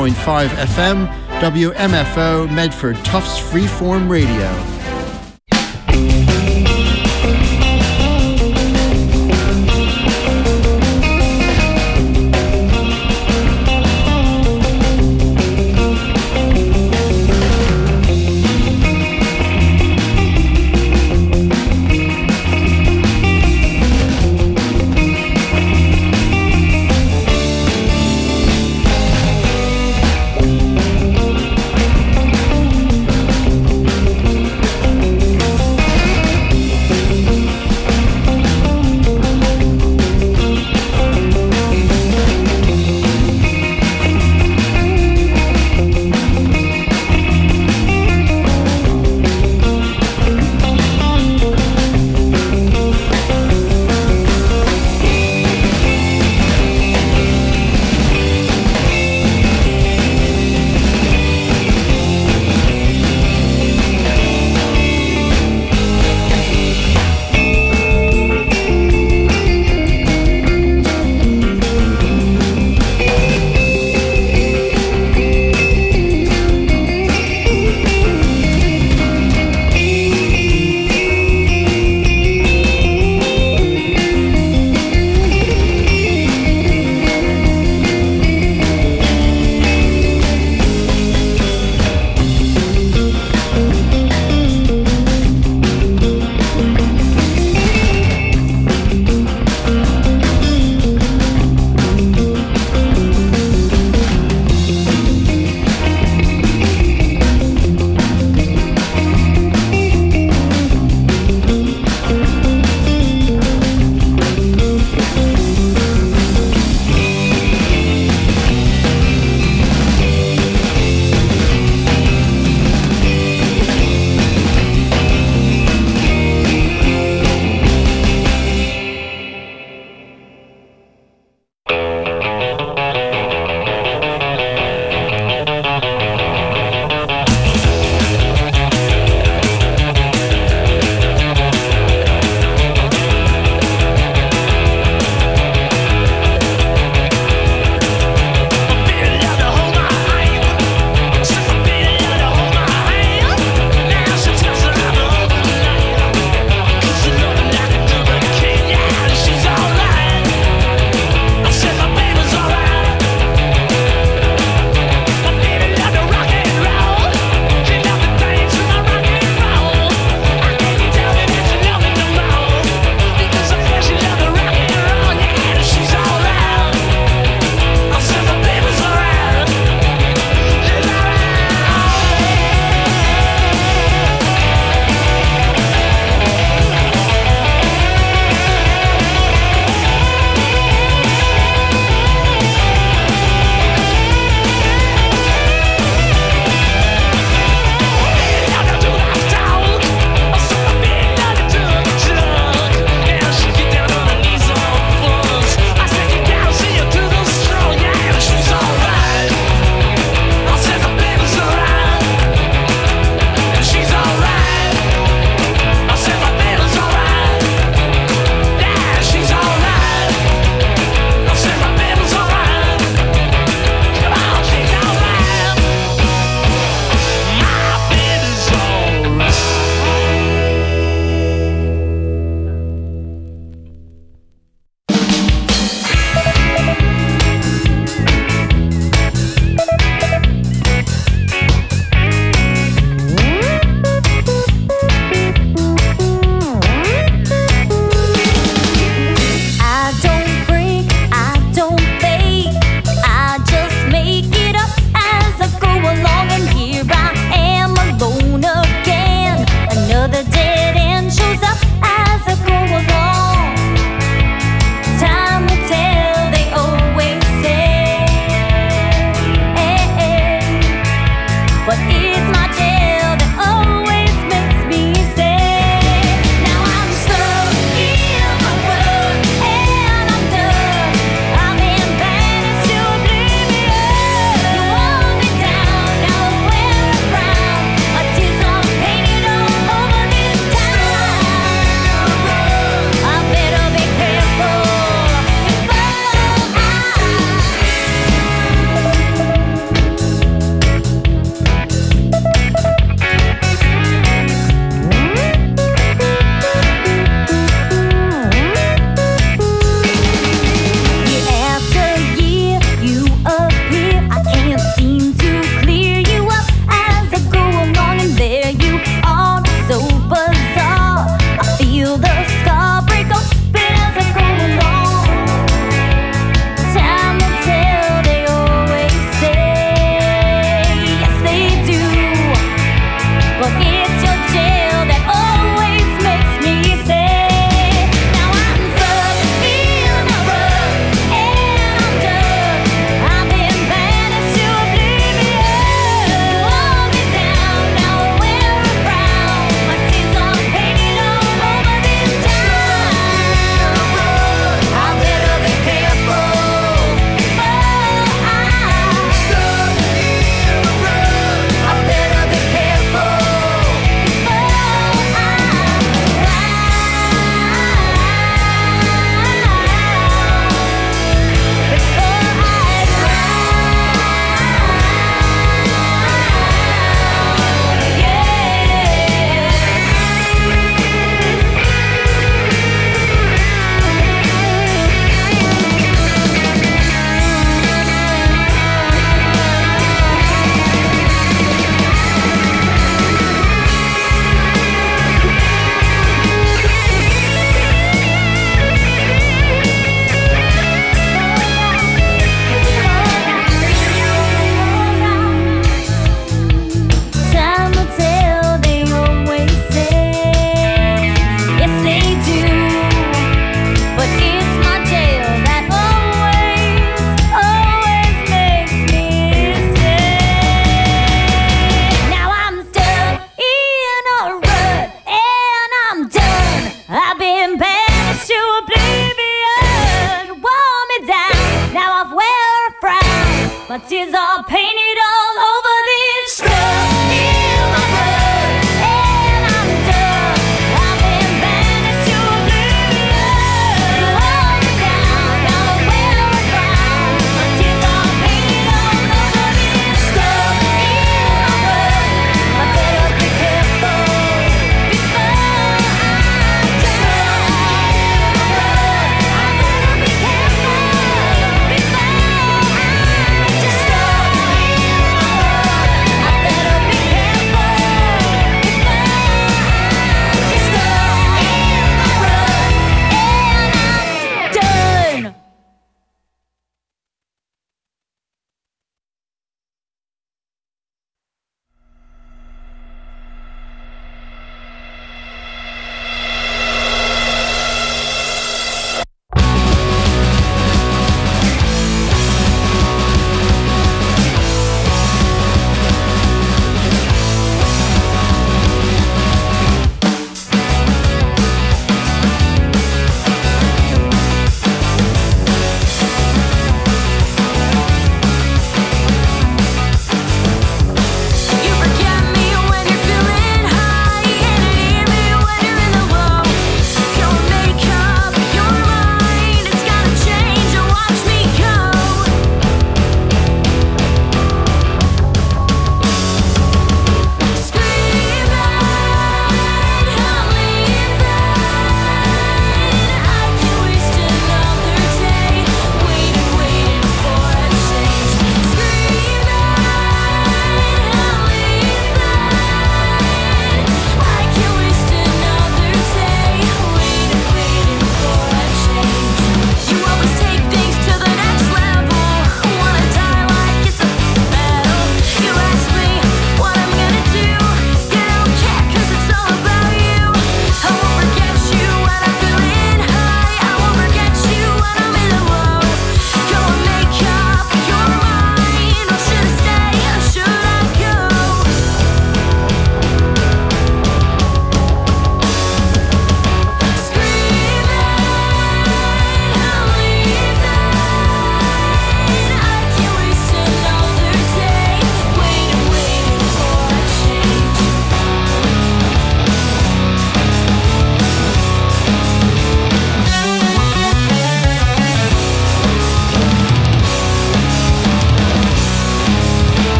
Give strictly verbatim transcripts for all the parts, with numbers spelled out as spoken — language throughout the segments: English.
point five F M, W M F O, Medford Tufts Freeform Radio. are painted all over this stuff in my blood, and I'm done. I've been banished to oblivion. You hold me down, now I'm well around. My tears are painted all over this stuff in my blood. I better be careful before I just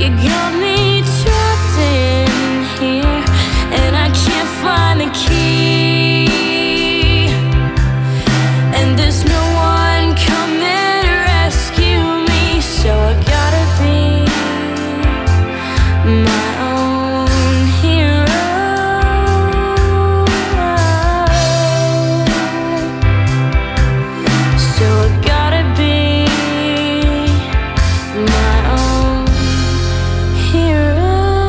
You got me trapped in here, and I can't find the key. And there's no one coming to rescue me, so I gotta be my own hero. So I gotta be my own hero.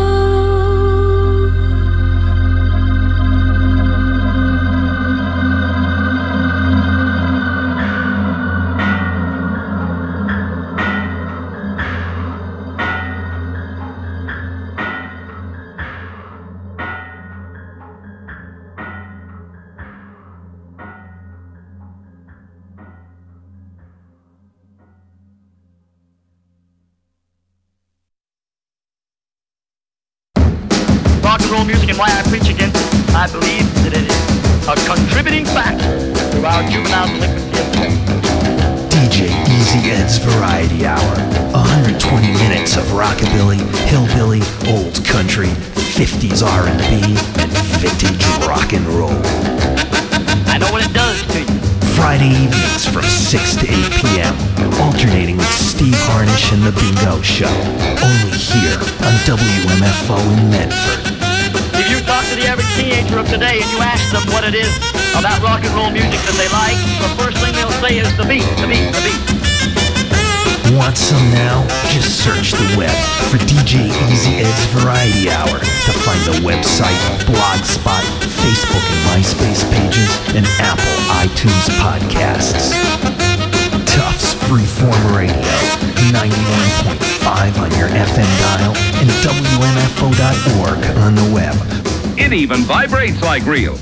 Rock and roll music and why I preach against it. I believe that it is a contributing factor to our juvenile delinquency. D J Easy Ed's Variety Hour. one hundred twenty minutes of rockabilly, hillbilly, old country, fifties R and B, and vintage rock and roll. I know what it does to you. Friday evenings from six to eight p.m. Alternating with Steve Harnish and The Bingo Show. Only here on W M F O in Medford. If you talk to the average teenager of today and you ask them what it is about rock and roll music that they like, the first thing they'll say is the beat, the beat, the beat. Want some now? Just search the web for D J Easy Ed's Variety Hour to find the website, Blogspot, Facebook and MySpace pages, and Apple iTunes podcasts. Tufts Freeform Radio, ninety-one point five on your F M dial, and W M F O dot org on the web. It even vibrates like real.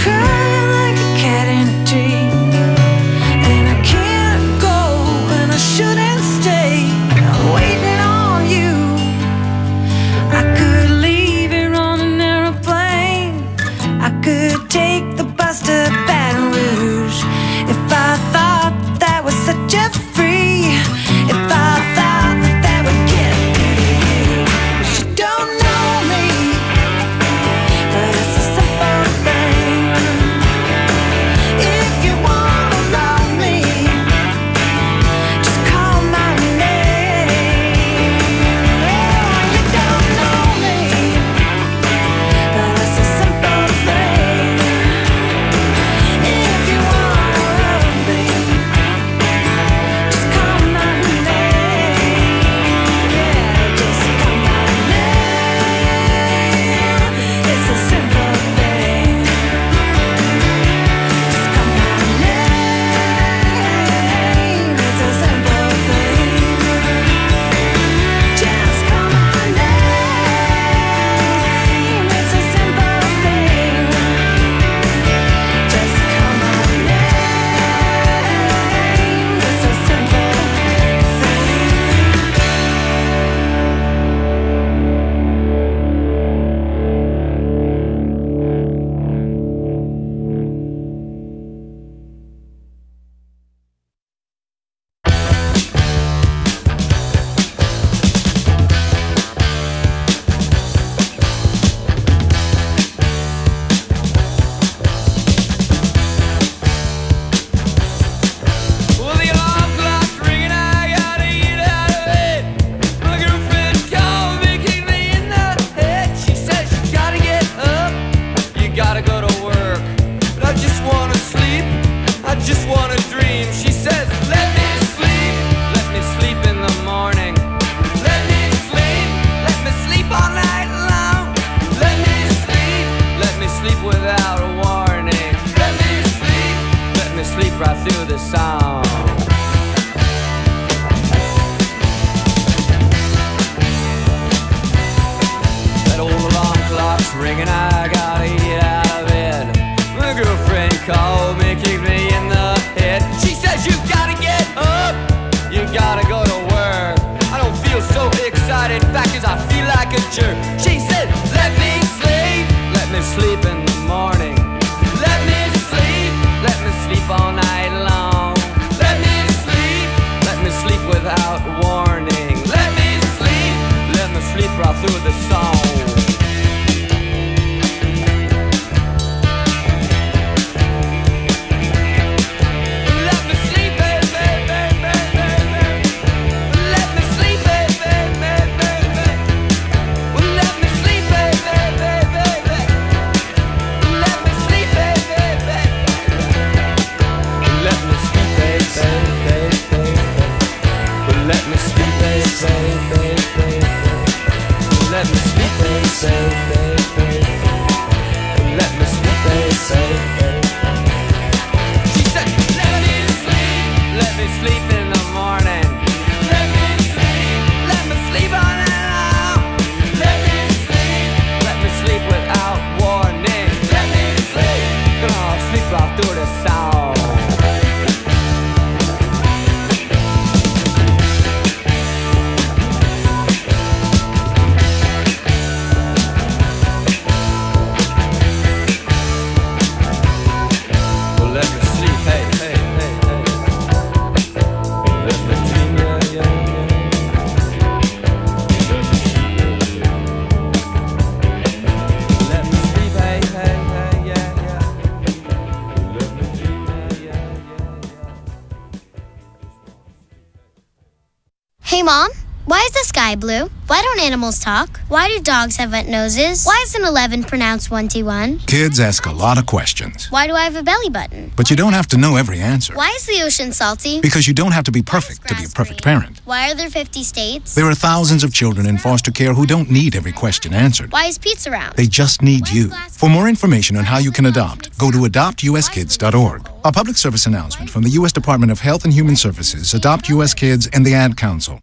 cry like a cat in a tree. And I can't go and I shouldn't stay. I'm waiting on you. I could leave here on an aeroplane. I could take the bus to Baton Rouge. If I thought that was such a free, if I thought that that would get me to you. But you don't know me, but it's a simple thing. If you wanna love me, just call my name. Oh, you don't know me, but it's a simple thing. If you wanna love me, just call my name. Yeah, just call my name. It's a simple thing. Just call my name. It's a simple thing. Just call my name. It's a simple thing. Just call my name. It's a simple Well, the alarm clock's ringing, I gotta get out of bed. My girlfriend called me, kicked me in the head. She says you gotta get up, you gotta go to work. But I just wanna sleep, I just wanna dream. She says, let me sleep, let me sleep in the morning. Let me sleep, let me sleep all night long. Let me sleep, let me sleep without a warning. Let me sleep, let me sleep right through the song. That old alarm clock's ringing, I gotta get out of bed. My girlfriend called me, kicked me in the head. She says you gotta get up, you gotta go to work. I don't feel so excited, in fact, 'cause I feel like a jerk. She said, let me sleep, let me sleep in the morning. Let me sleep, let me sleep all night long. Let me sleep, let me sleep without warning. Let me sleep, let me sleep right through the song. Let me sleep, baby, baby, baby. Let me sleep, baby, baby, baby. Well, let me sleep, baby, baby, baby. Let me sleep, baby, baby. Let me sleep, baby, baby, baby. Let me sleep, baby, baby, baby. Let me sleep, baby, baby, baby. Let me sleep, baby, baby. She said, let me sleep, let me sleep in the morning. Let me sleep, let me sleep all night long. Let me sleep, let me sleep without warning. Let me sleep, gonna sleep right through the song. Well, let me sleep, hey, hey, hey, hey. Let me dream, yeah, yeah, yeah. Let me sleep, hey, hey, hey, yeah, yeah. Let me dream, yeah, yeah, yeah, yeah. Hey, Mom, why is the sky blue? Why don't animals talk? Why do dogs have wet noses? Why is an eleven pronounced one-T-one? Kids ask a lot of questions, Why do I have a belly button? but you don't have to know every answer. Why is the ocean salty? Because you don't have to be perfect to be a perfect parent. Why are there fifty states? There are thousands of children in foster care who don't need every question answered. Why is pizza round? They just need you. For more information on how you can adopt, go to adopt u s kids dot org. A public service announcement from the U S Department of Health and Human Services, Adopt U S Kids, and the Ad Council.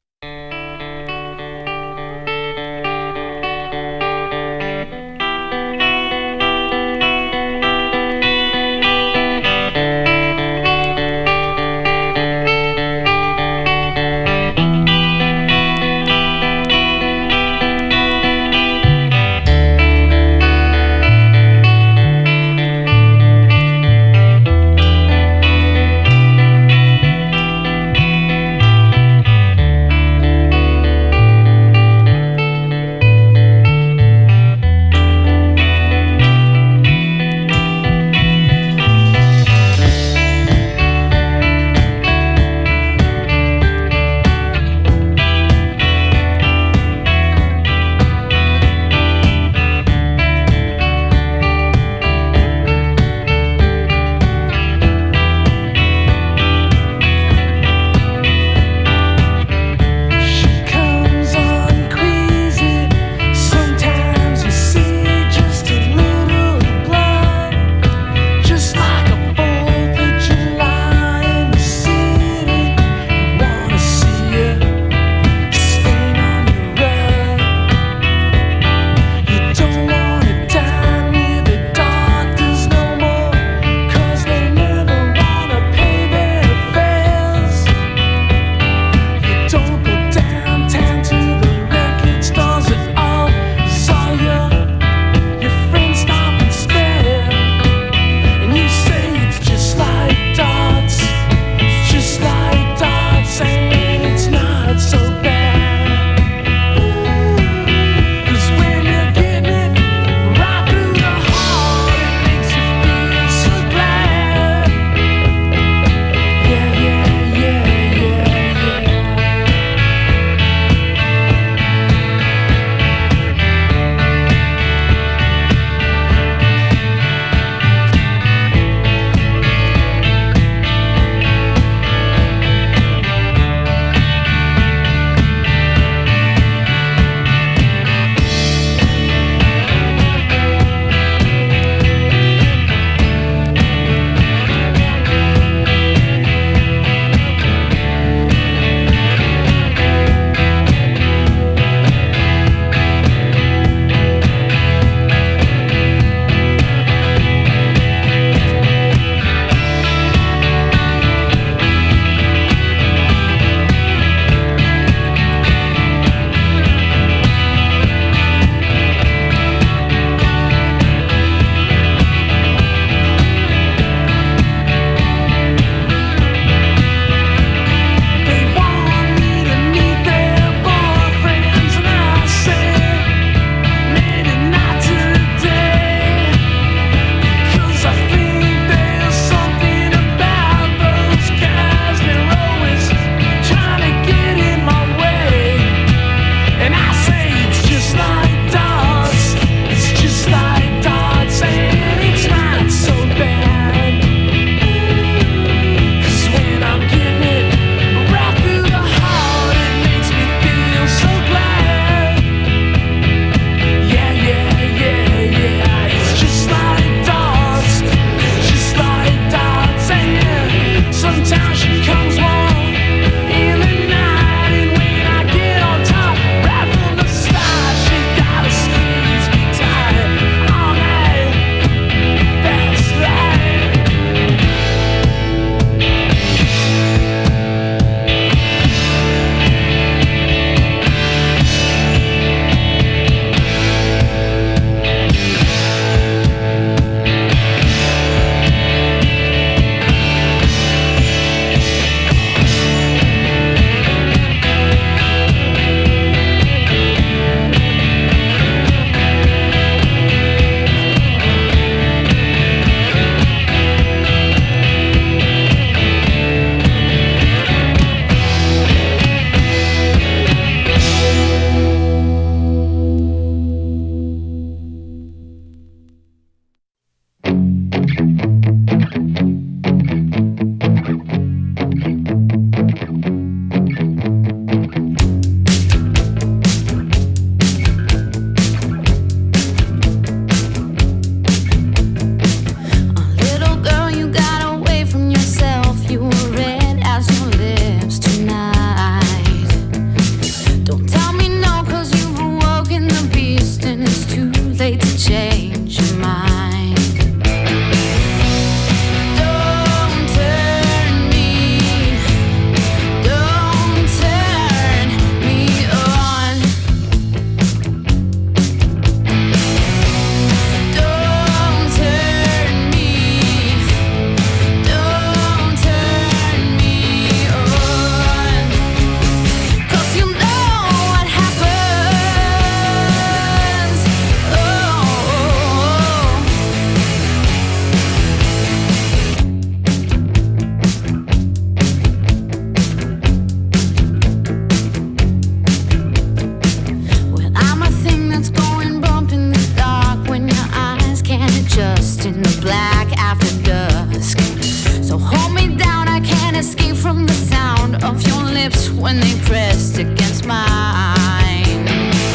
in the black after dusk. So hold me down, I can't escape from the sound of your lips when they pressed against mine.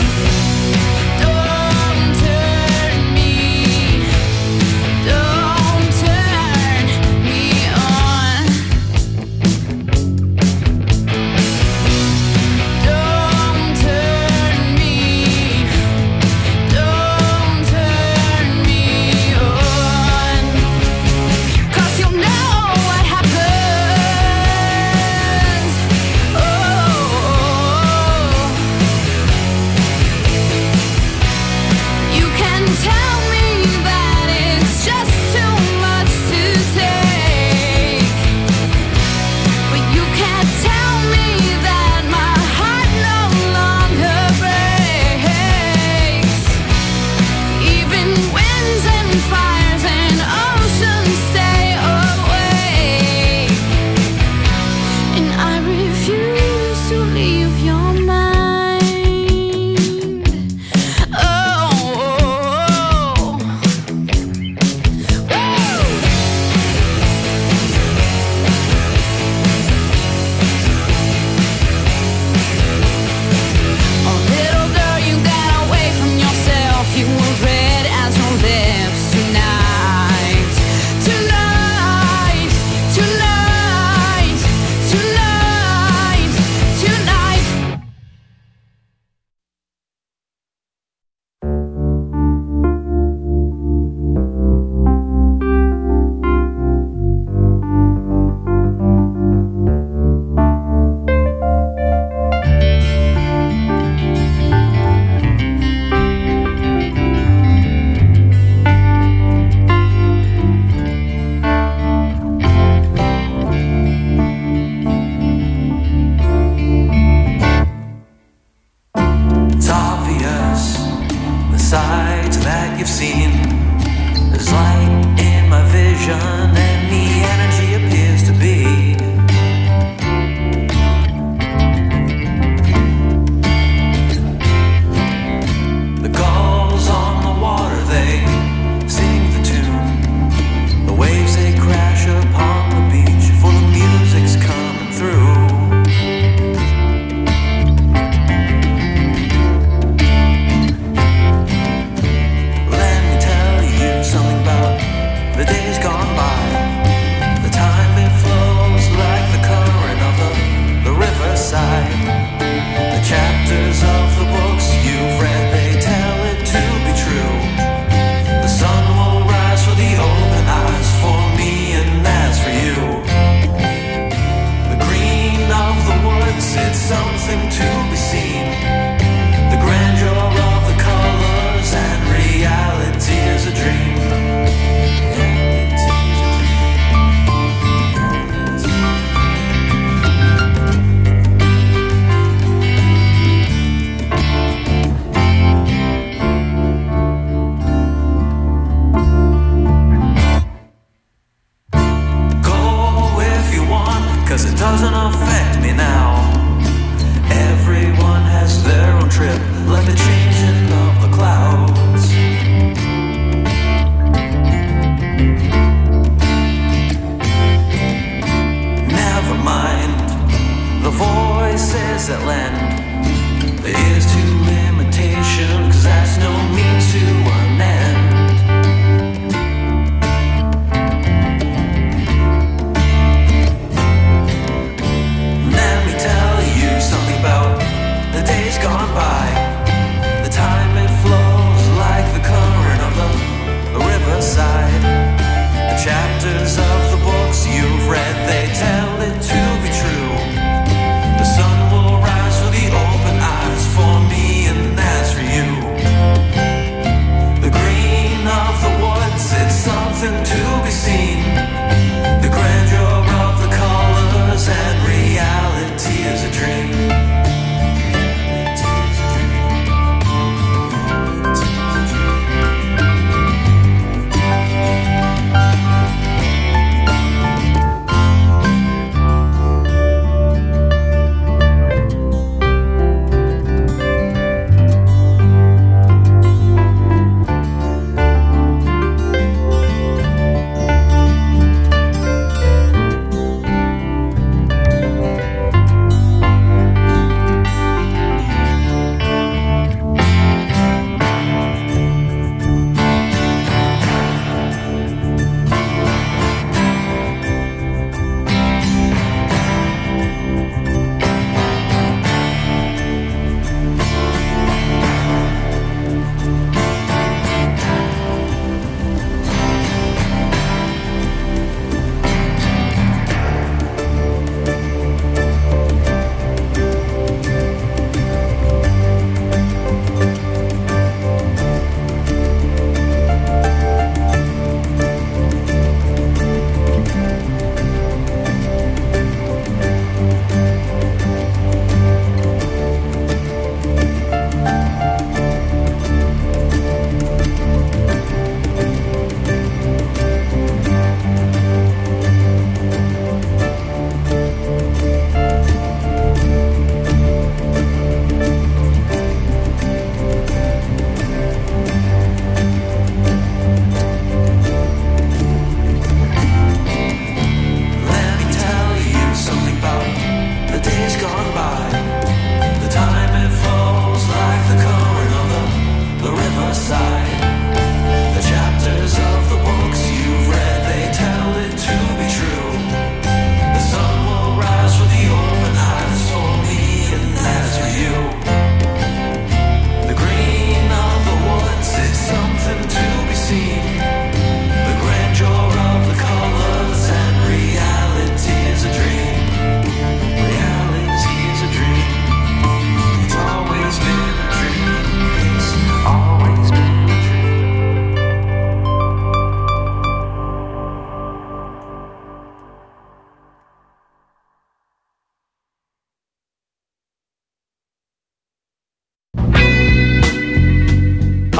Don't turn me, don't turn me on. Don't turn me, don't turn me on. 'Cause you'll know what happens. Oh,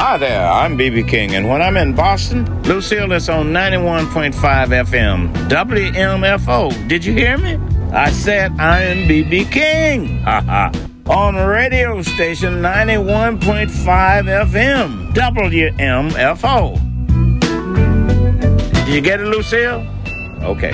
Hi there, I'm B B King, and when I'm in Boston, Lucille is on ninety-one point five F M, W M F O. Did you hear me? I said I'm B B King. Ha ha. On radio station ninety-one point five F M, W M F O. Did you get it, Lucille? Okay.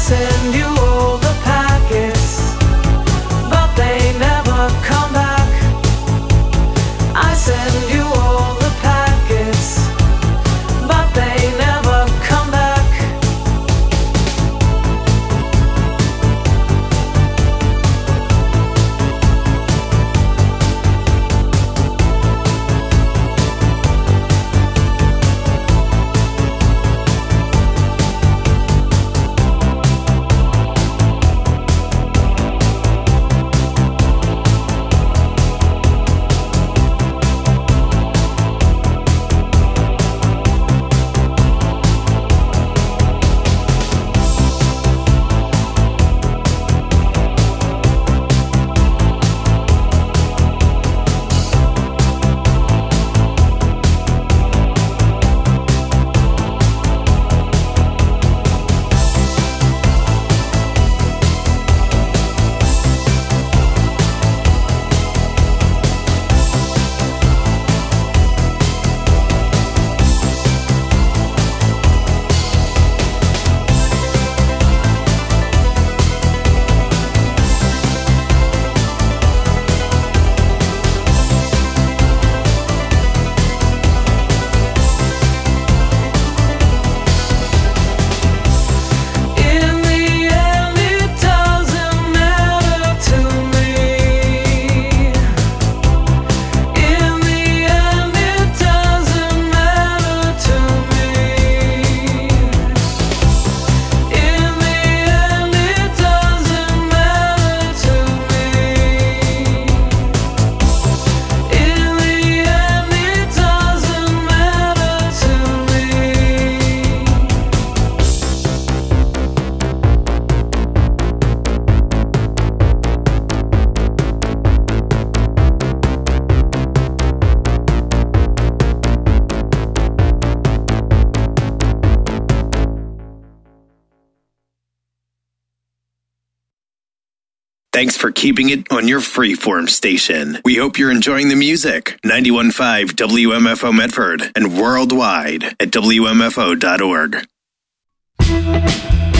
send you all the packets, but they never come back. I send you all the packets, but they never come back. Thanks for keeping it on your freeform station. We hope you're enjoying the music. ninety-one point five W M F O Medford and worldwide at W M F O dot org.